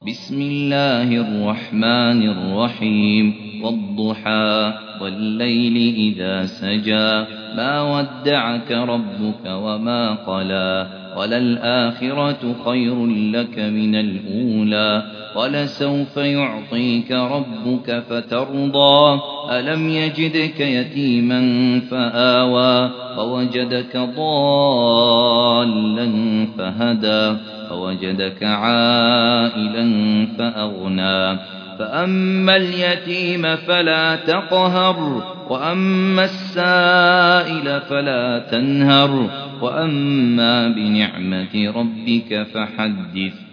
بسم الله الرحمن الرحيم والضحى والليل إذا سجى ما ودعك ربك وما قلى وللآخرة خير لك من الأولى ولسوف يعطيك ربك فترضى ألم يجدك يتيما فآوى ووجدك ضالا فهدى ووجدك عائلا فأغنى فأما اليتيم فلا تقهر وأما السائل فلا تنهر وأما بنعمة ربك فحدث